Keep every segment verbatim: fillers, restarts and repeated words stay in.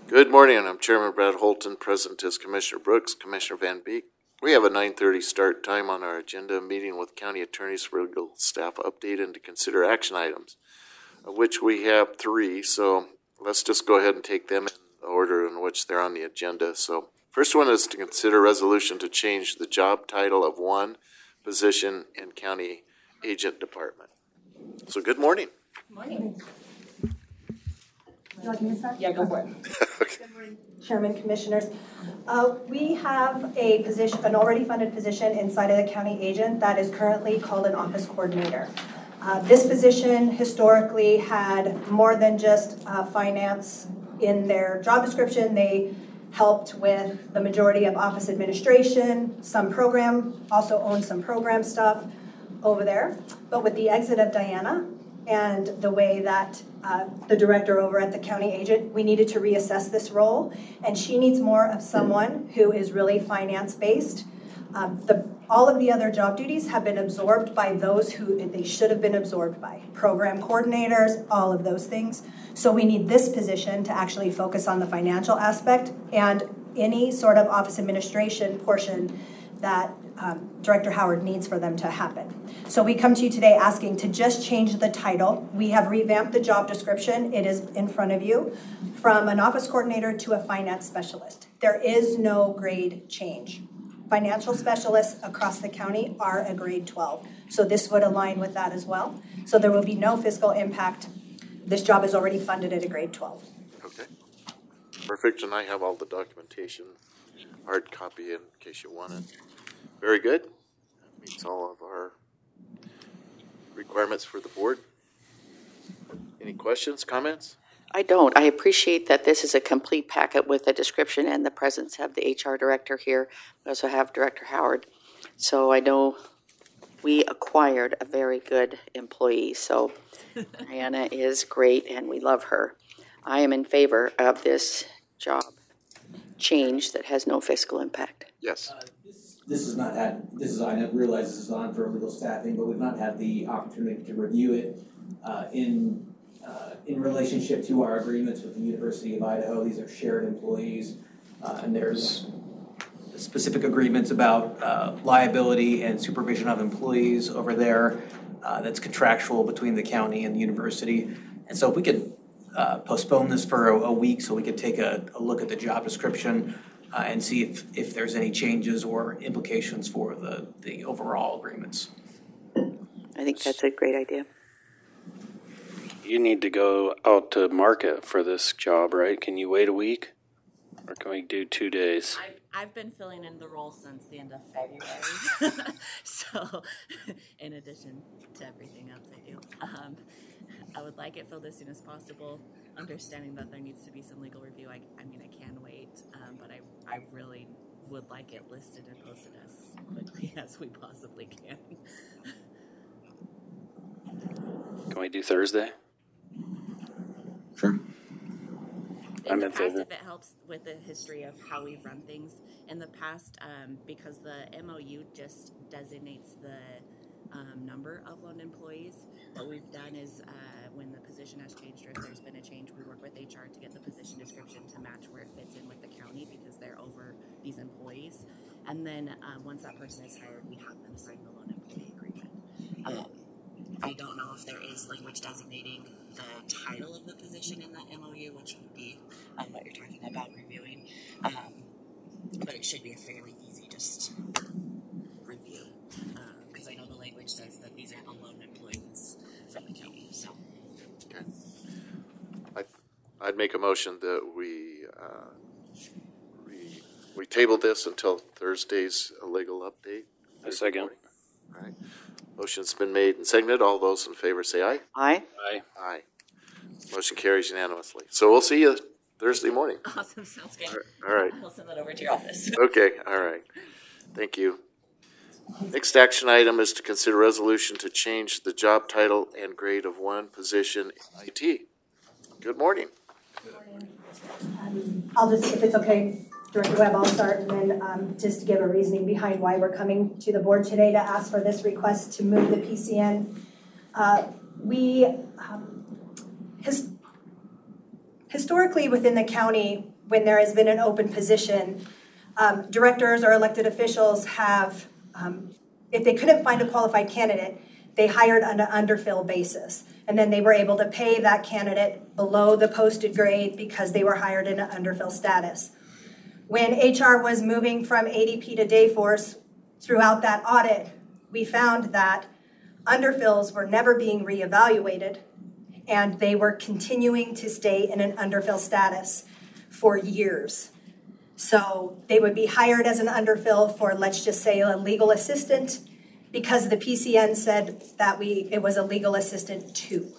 Good morning. I'm Chairman Brad Holton. Present is Commissioner Brooks, Commissioner Van Beek. We have a nine thirty start time on our agenda, meeting with county attorneys for legal staff update and to consider action items, of which we have three. So let's just go ahead and take them in the order in which they're on the agenda. So first one is to consider resolution to change the job title of one position in county agent department. So good morning. Good morning. Would you like me to start? Yeah, go for it. Okay. Good morning, Chairman, Commissioners. Uh, we have a position, an already funded position inside of the county agent that is currently called an office coordinator. Uh, this position historically had more than just uh, finance in their job description. They helped with the majority of office administration, some program, also owned some program stuff over there. But with the exit of Diana and the way that uh, the director over at the county agent, we needed to reassess this role, and she needs more of someone who is really finance-based. Um, the, all of the other job duties have been absorbed by those who they should have been absorbed by, program coordinators, all of those things. So we need this position to actually focus on the financial aspect and any sort of office administration portion that um, Director Howard needs for them to happen. So we come to you today asking to just change the title. We have revamped the job description. It is in front of you, from an office coordinator to a finance specialist. There is no grade change. Financial specialists across the county are a grade twelve. So this would align with that as well. So there will be no fiscal impact. This job is already funded at a grade twelve. Okay. Perfect. And I have all the documentation, hard copy in case you want it. Very good. That meets all of our requirements for the board. Any questions, comments? I don't. I appreciate that this is a complete packet with a description and the presence of the H R director here. We also have Director Howard. So I know we acquired a very good employee. So Diana is great and we love her. I am in favor of this job change that has no fiscal impact. Yes. Uh, this, this is not had, this is, I realize this is on for legal staffing, but we've not had the opportunity to review it uh, in uh, in relationship to our agreements with the University of Idaho. These are shared employees, uh, and there's specific agreements about uh, liability and supervision of employees over there uh, that's contractual between the county and the university. And so if we could uh, postpone this for a, a week so we could take a, a look at the job description uh, and see if, if there's any changes or implications for the, the overall agreements. I think that's a great idea. You need to go out to market for this job, right? Can you wait a week? Or can we do two days? I've, I've been filling in the role since the end of February. So, in addition to everything else I do, um, I would like it filled as soon as possible, understanding that there needs to be some legal review. I, I mean, I can wait, um, but I, I really would like it listed and posted as quickly as we possibly can. Can we do Thursday? Sure. In I'm the in past, favor. if it helps with the history of how we've run things in the past, um, because the M O U just designates the um, number of loan employees, what we've done is uh, when the position has changed or if there's been a change, we work with H R to get the position description to match where it fits in with the county because they're over these employees. And then uh, once that person is hired, we have them sign the loan employee agreement. Um, I don't know if there is language designating the title of the position in the M O U, which would be um, what you're talking about reviewing. Um, but it should be a fairly easy just review because um, I know the language says that these are the loan employees from the county. So, Okay. I, I'd make a motion that we uh, we we table this until Thursday's legal update. A second. Morning. All right. Motion's been made and seconded. All those in favor say aye. Aye. Aye. Aye. Motion carries unanimously. So we'll see you Thursday morning. awesome. Sounds good. All right. I'll send that over to your office. Okay. All right. Thank you. Next action item is to consider resolution to change the job title and grade of one position in I T. Good morning. Um, I'll just, if it's okay, Director Webb, I'll start, and then um, just to give a reasoning behind why we're coming to the board today to ask for this request to move the P C N. Uh, we, um, his, historically within the county, when there has been an open position, um, directors or elected officials have, um, if they couldn't find a qualified candidate, they hired on an underfill basis. And then they were able to pay that candidate below the posted grade because they were hired in an underfill status. When H R was moving from A D P to Dayforce, throughout that audit, we found that underfills were never being reevaluated, and they were continuing to stay in an underfill status for years. So they would be hired as an underfill for, let's just say, a legal assistant, because the P C N said that we it was a legal assistant two.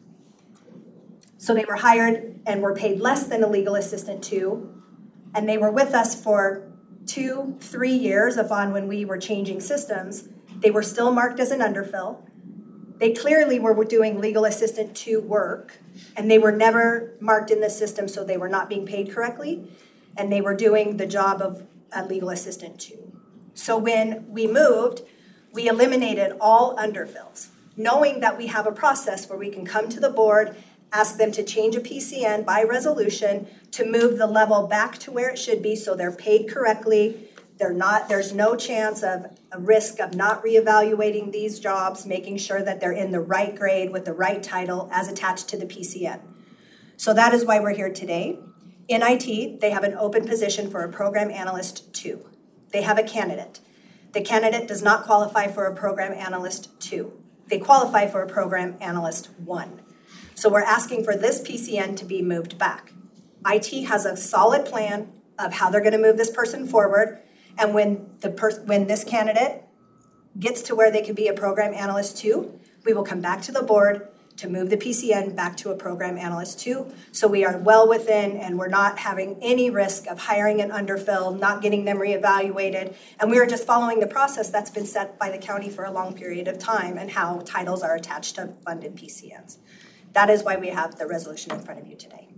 So they were hired and were paid less than a legal assistant two, and they were with us for two, three years upon when we were changing systems. They were still marked as an underfill. They clearly were doing legal assistant two work, and they were never marked in the system, so they were not being paid correctly, and they were doing the job of a legal assistant two. So when we moved, we eliminated all underfills, knowing that we have a process where we can come to the board, ask them to change a P C N by resolution to move the level back to where it should be so they're paid correctly. They're not, there's no chance of a risk of not reevaluating these jobs, making sure that they're in the right grade with the right title as attached to the P C N. So that is why we're here today. In I T, they have an open position for a program analyst two. They have a candidate. The candidate does not qualify for a program analyst two. They qualify for a program analyst one. So we're asking for this P C N to be moved back. I T has a solid plan of how they're going to move this person forward. And when the pers- when this candidate gets to where they can be a program analyst two, we will come back to the board to move the P C N back to a program analyst two. So we are well within, and we're not having any risk of hiring an underfill, not getting them reevaluated. And we are just following the process that's been set by the county for a long period of time and how titles are attached to funded P C Ns. That is why we have the resolution in front of you today.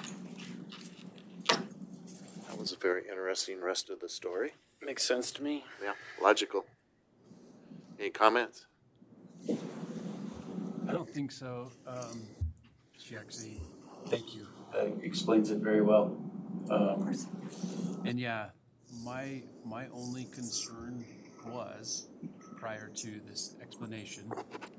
That was a very interesting rest of the story. Makes sense to me. Yeah, logical. Any comments? I don't think so. Um, she actually, Thank you. That explains it very well. Um, and yeah, my my only concern was prior to this explanation.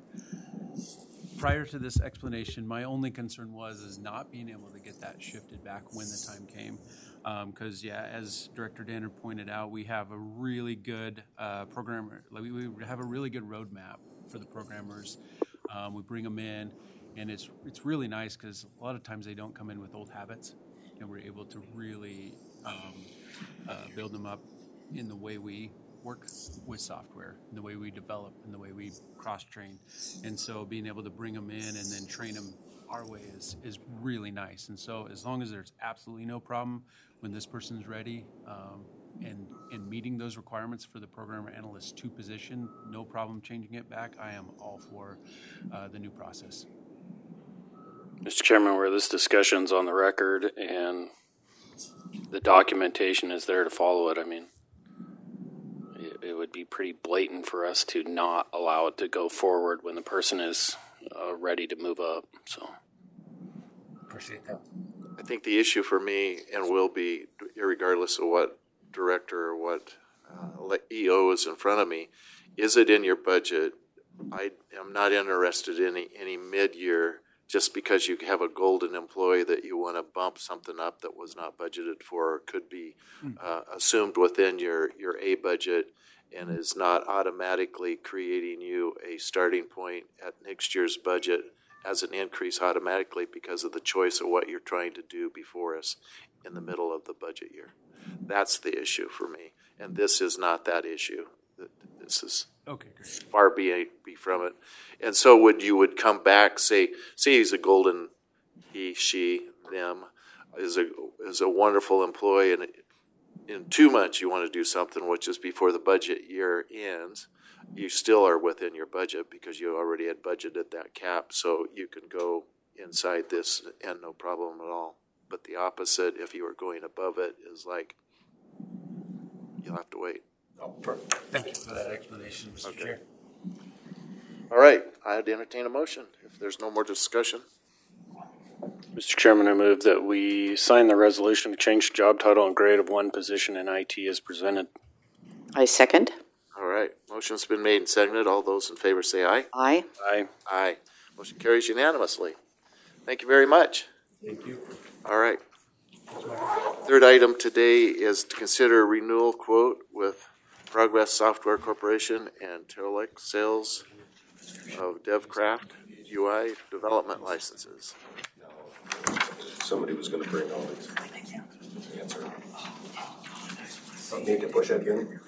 Prior to this explanation, my only concern was is not being able to get that shifted back when the time came. Because, um, yeah, as Director Danner pointed out, we have a really good uh, programmer. Like we, we have a really good roadmap for the programmers. Um, we bring them in, and it's it's really nice because a lot of times they don't come in with old habits, and we're able to really um, uh, build them up in the way we work with software, in the way we develop, in the way we cross-train. And so being able to bring them in and then train them our way is, is really nice. And so as long as there's absolutely no problem when this person's ready um, and, and meeting those requirements for the program analyst two position, no problem changing it back, I am all for uh, the new process. Mister Chairman, where this discussion's on the record and the documentation is there to follow it, I mean, it, it would be pretty blatant for us to not allow it to go forward when the person is uh, ready to move up. So, appreciate that. I think the issue for me and will be, irregardless of what director or what uh, E O is in front of me, is it in your budget? I am not interested in any, any mid-year just because you have a golden employee that you want to bump something up that was not budgeted for or could be uh, assumed within your, your A budget and is not automatically creating you a starting point at next year's budget as an increase automatically because of the choice of what you're trying to do before us in the middle of the budget year. That's the issue for me. And this is not that issue. This is Okay, great. far be, be from it. And so would you would come back, say, say he's a golden, he, she, them, is a is a wonderful employee, and in two months you want to do something, which is before the budget year ends, you still are within your budget because you already had budgeted that cap, so you can go inside this and no problem at all. But the opposite, if you were going above it, is like, you'll have to wait. Oh, perfect. Thank you for that explanation, Mister Okay. Chair. All right, I'd entertain a motion if there's no more discussion. Mister Chairman, I move that we sign the resolution to change the job title and grade of one position in I T as presented. I second. All right, motion's been made and seconded. All those in favor say aye. Aye. Aye. Aye. Motion carries unanimously. Thank you very much. Thank you. All right. Third item today is to consider a renewal quote with Progress Software Corporation and Terralex Sales of DevCraft U I development licenses. Somebody was gonna bring all these. Answer. Need to push it again?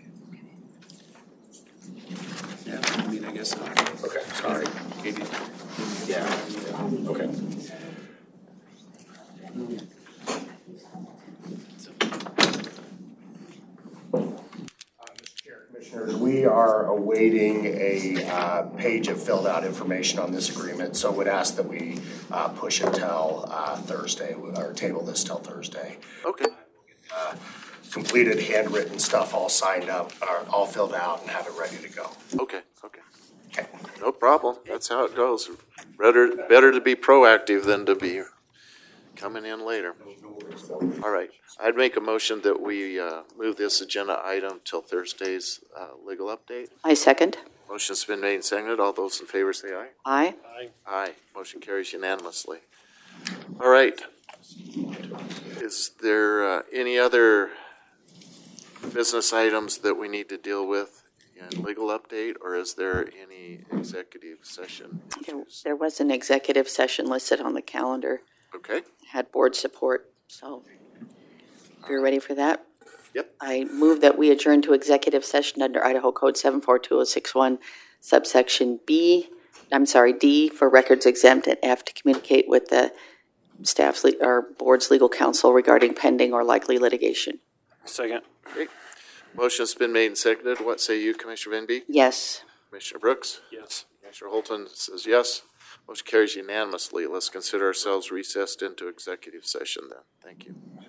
Yeah, I mean, I guess. Okay, sorry. Yeah, okay. Commissioners, we are awaiting a uh, page of filled out information on this agreement, so would ask that we uh, push it till uh, Thursday, or table this till Thursday. Okay. Uh, completed handwritten stuff all signed up, or all filled out and have it ready to go. Okay, okay. Okay. No problem. That's how it goes. Better, better to be proactive than to be coming in later. All right. I'd make a motion that we uh, move this agenda item till Thursday's uh, legal update. I second. Motion's been made and seconded. All those in favor say aye. Aye. Aye. Aye. Motion carries unanimously. All right. Is there uh, any other business items that we need to deal with in legal update, or is there any executive session There, issues? there was an executive session listed on the calendar. Okay. Had board support, so if you're ready for that. Yep. I move that we adjourn to executive session under Idaho Code seven four two oh six one, subsection B, I'm sorry, D for records exempt, and F to communicate with the staff's, le- or board's legal counsel regarding pending or likely litigation. Second. Great. Motion's been made and seconded. What say you, Commissioner Van Beek? Yes. Commissioner Brooks? Yes. Commissioner Holton says yes. Motion carries unanimously. Let's consider ourselves recessed into executive session then. Thank you.